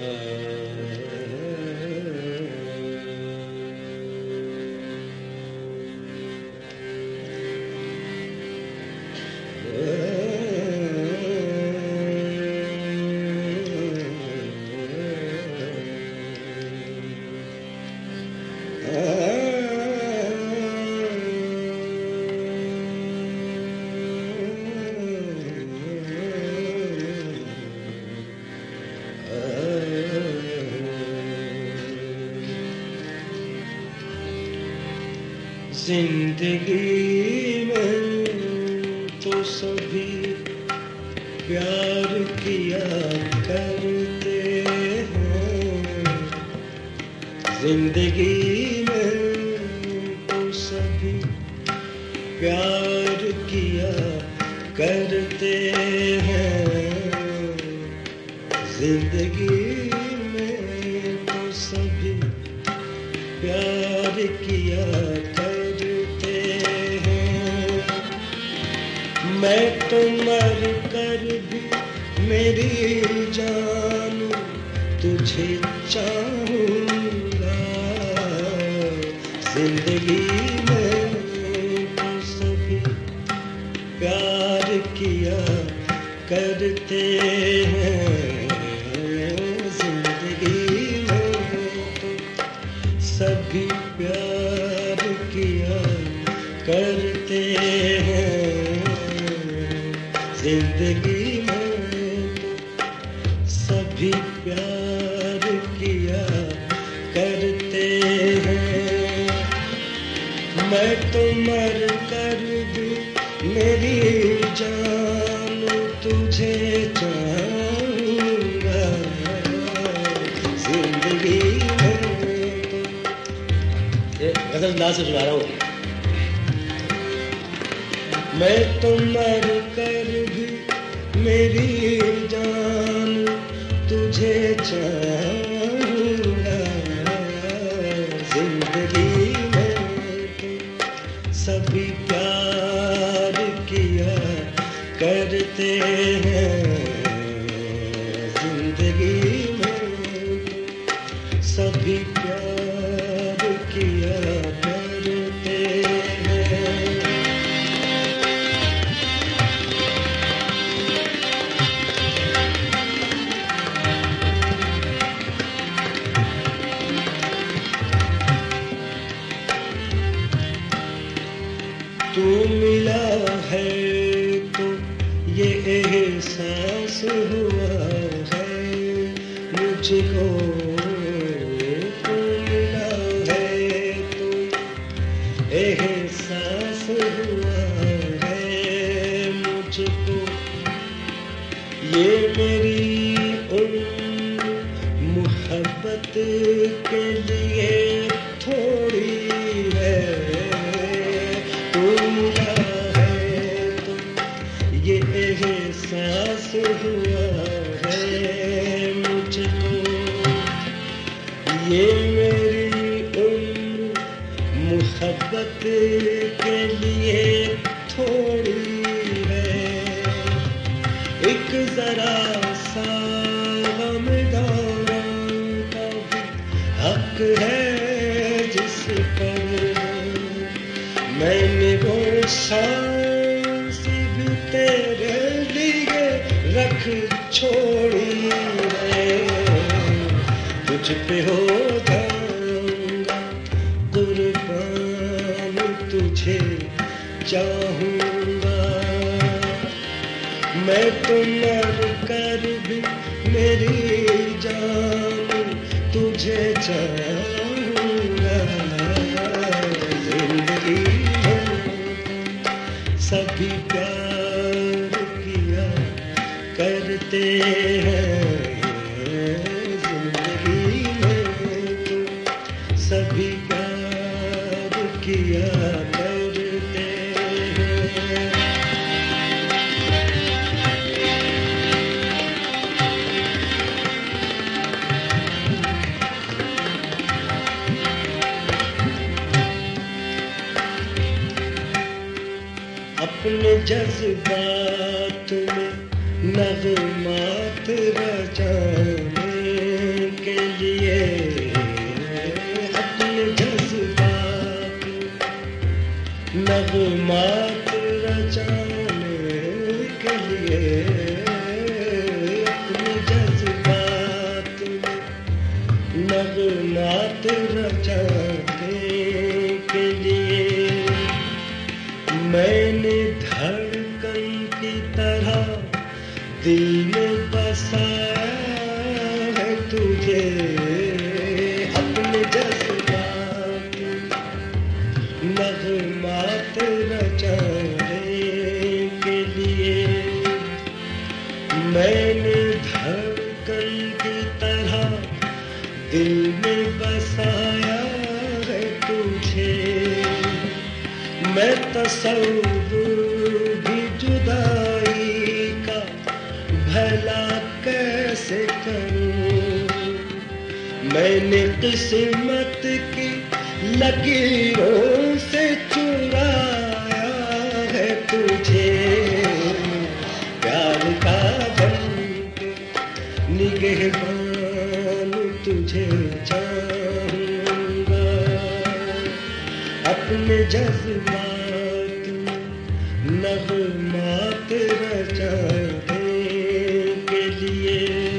जिंदगी में तो सभी प्यार किया करते हैं। जिंदगी में तो सभी प्यार किया करते हैं। जिंदगी में तो सभी प्यार किया मैं तो मर कर भी मेरी जान तुझे चाहूँगा। जिंदगी में तो सभी प्यार किया करते हैं। जिंदगी में तो सभी प्यार किया करते हैं। जिंदगी में तो सभी प्यार किया करते हैं। मैं तो मर कर भी मेरी जान तुझे चाहूँगा। जिंदगी में तो गजल ला से सुना रहा हूँ। मैं तो मर कर भी मेरी जान तुझे चाहूँगा। जिंदगी में तो सभी प्यार किया करते हैं। जिंदगी में तो सभी प्यार किया करते हैं। तू मिला है तो ये एहसास हुआ है मुझको। तू मिला है तो एहसास हुआ है मुझको। ये मेरी उम्र मोहब्बत के लिए थोड़ी है। ये एहसास हुआ है मुझको। ये मेरी उम्र मोहब्बत के लिए थोड़ी है। एक जरा सा गम दौरान का भी हक है जिस पर मैंने वो सांस भी तेरे लिए रख छोड़ी है। तुझ पे हो जाऊंगा कुर्बान तुझे चाहूँगा। मैं तो मर कर भी मेरी जान तुझे चाहूँगा। जिंदगी सभी प्यार किया करते हैं। जिंदगी में तो सभी प्यार किया करते हैं। अपने जज्बात में नगमात रचाने नगमात रचाने के लिए अपने जज्बात में नगमात रचाने के लिए मैंने धड़कन की तरह दिल में बसाया है तुझे अपने जज्बात नगमात रचाने के लिए मैंने धड़कन की तरह दिल में बसाया है तुझे मैं तसव्वुर भी जुदाई का भला कैसे करूं मैंने किस्मत की लकीरों से चुराया है तुझे प्यार का बनके निगहबान तुझे चाहूंगा अपने जज्बात में नगमात रचाने के लिए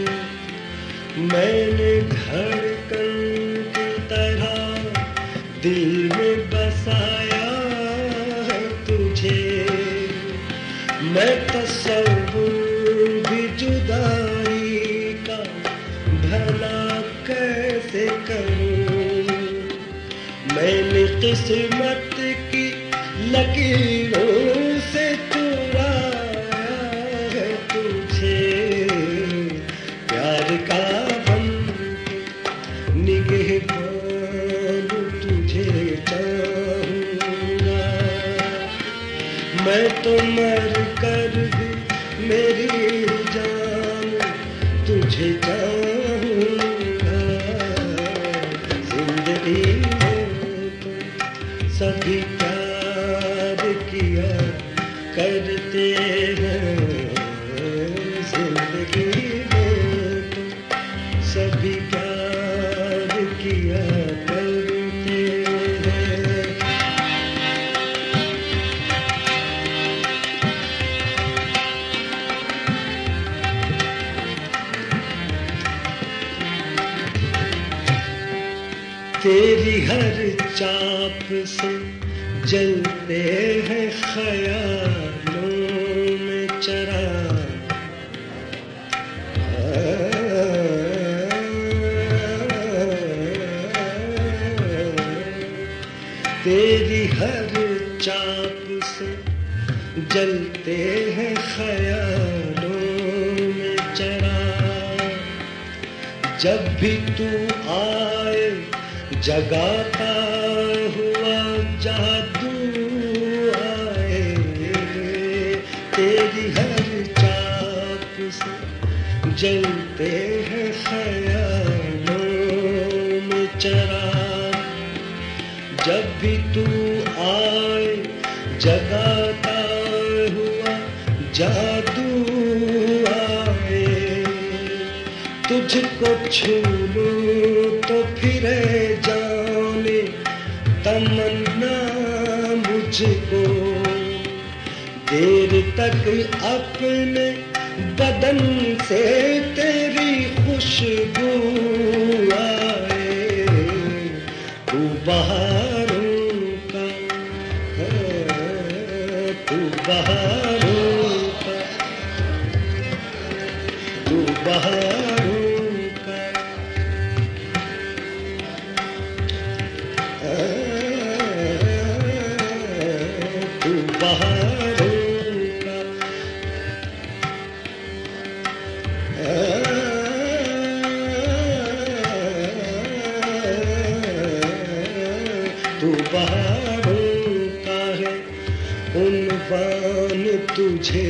मैंने धड़कन की तरह दिल में बसाया है तुझे मैं तसव्वुर भी जुदाई का भला कैसे करूं मैंने किस्मत की लकीरों से चुराया है तुझे प्यार का बनके निगहबान तुझे चाहूंगा मैं तो मर कर भी मेरी जान तुझे चाहूंगा जिंदगी सभी प्यार किया करते हैं जिंदगी में तो सभी प्यार किया करते हैं तेरी हर चाप से जलते हैं ख्यालों में चराग तेरी हर चाप से जलते हैं ख्यालों में चराग जब भी तू आए जगाता हुआ जादू आए तेरी हर चाप से जलते हैं ख्यालों में चराग जब भी तू आए जगाता हुआ जादू आए तुझको छू लूं तो फिरे जाने तमन्ना मुझको देर तक अपने बदन से तेरी खुशबू आए तू बहारों का तू बहारों का तू बहारों का तू बहारों का तू बहारों का है उन्वान तुझे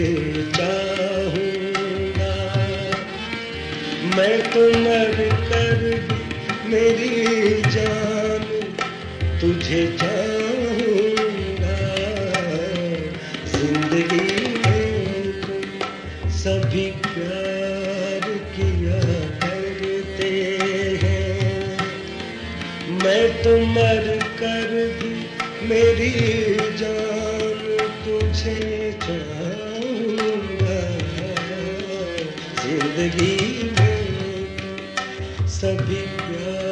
चाहूंगा मैं तो मर कर भी मेरी जान तुझे चाहूंगा जिंदगी में तो सभी प्यार किया करते हैं मैं तो मर कर भी मेरी जान तुझे चाहूँगा, जिंदगी में सभी प्यार